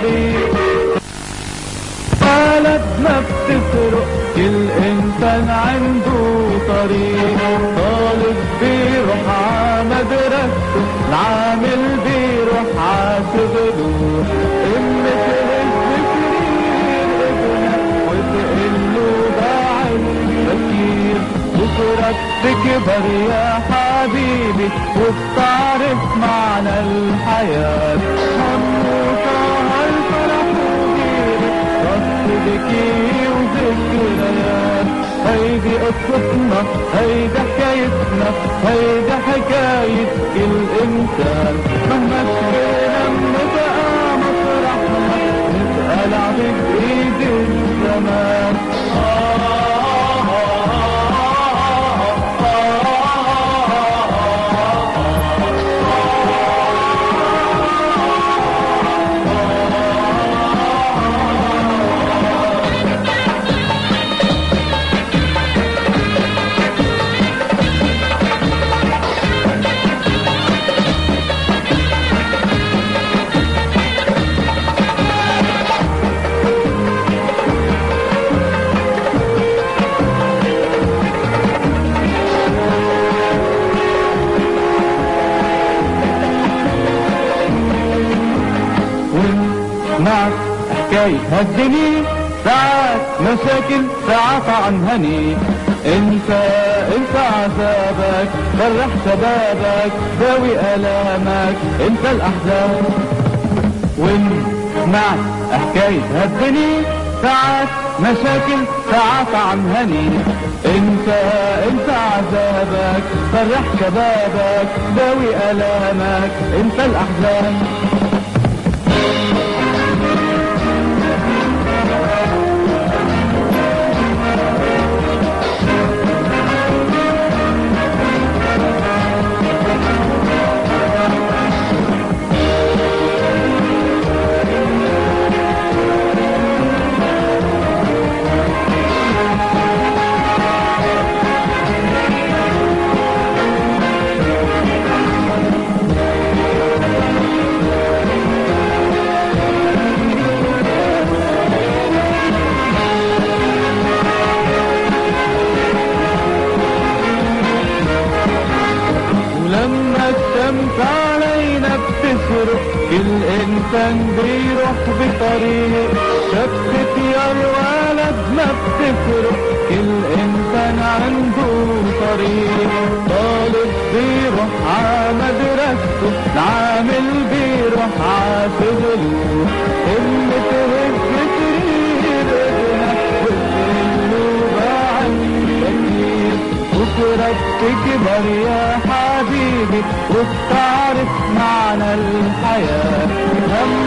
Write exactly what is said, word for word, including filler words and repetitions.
طريق. بلدنا بتفرق كل انسان عنده طريق. طالب بيروح ع مدرسته، العامل بيروح ع شغله. امك الذكرين ابنك وتقله ضاع الفكير. بكرة تكبر يا حبيبي وبتعرف معنى الحياة. همك هالفرح وغيرك بكي وذكريات. هيدي قصتنا هيدي حكايتنا هيدي حكاية كل انسان. مهما كبرنا بنبقى مفرحنا نسأل عبد ايد الزمان. معك حكاية هالدنيا، ساعات مشاكل ساعات عن هني. انت انت عذابك فرح شبابك داوي الامك انت الاحزان. وين معك حكاية هالدنيا، ساعات مشاكل ساعات عن هني. انت انت عذابك فرح شبابك داوي الامك انت الاحزان. علينا بتسرق كل انسان بيروح بطريق. شبكة يا الولد ما بتفرق كل انسان عنده طريق. طالب بيروح ع مدرسته، العامل بيروح ع شغله. اللي تهز سرير ابنك وتقله باع الفكير. بكرة بتكبر يا حبيبي وبتعرف معنى الحياة.